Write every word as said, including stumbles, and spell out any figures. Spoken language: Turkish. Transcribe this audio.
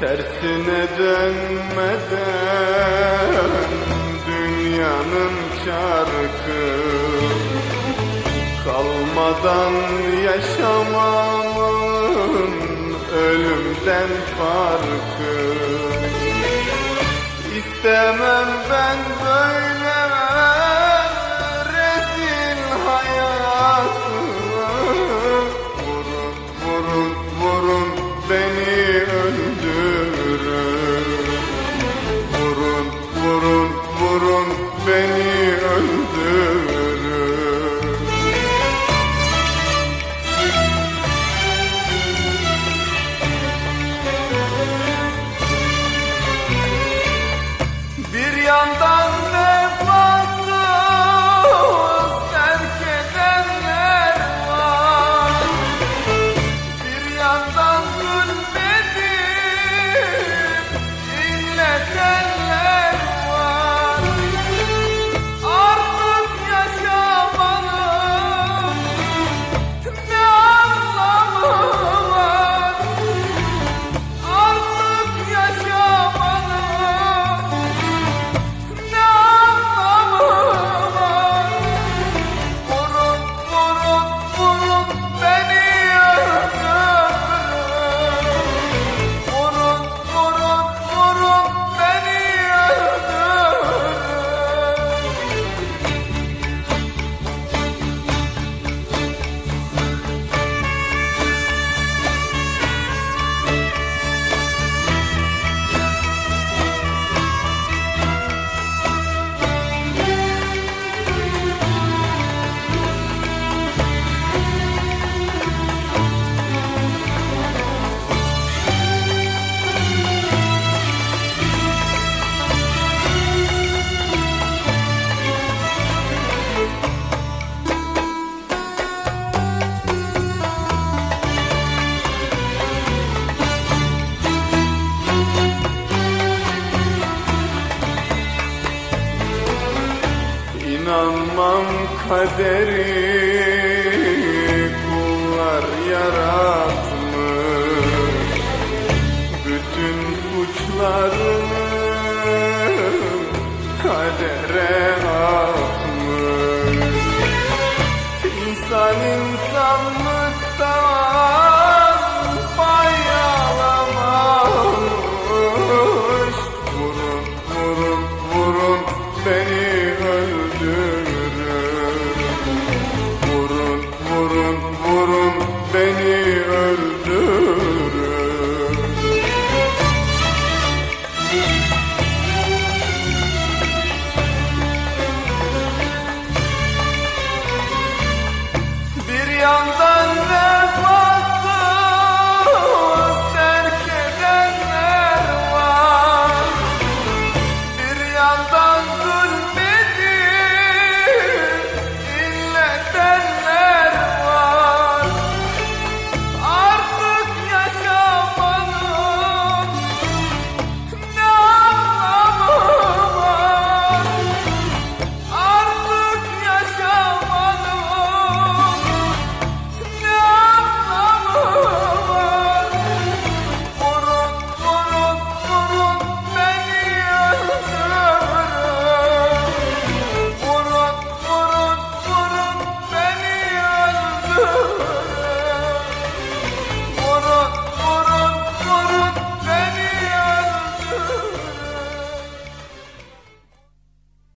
Tersine dönmeden dünyanın çarkı, kalmadan yaşamamın ölümden farkı. İstemem ben böyle rezil hayatı. Vurun, vurun, vurun beni öldürün. Vurun, vurun, vurun beni öldürün. Bir yandan vefasız terk edenler var, bir yandan zulmedip inletenler var. Artık yaşamanın ne anlamı var? Artık yaşamanın ne anlamı var? Vurun, vurun, vurun beni öldürün. Vurun, vurun, vurun beni öldürün. İnanmam kaderi kullar yaratmış, bütün suçlarını kadere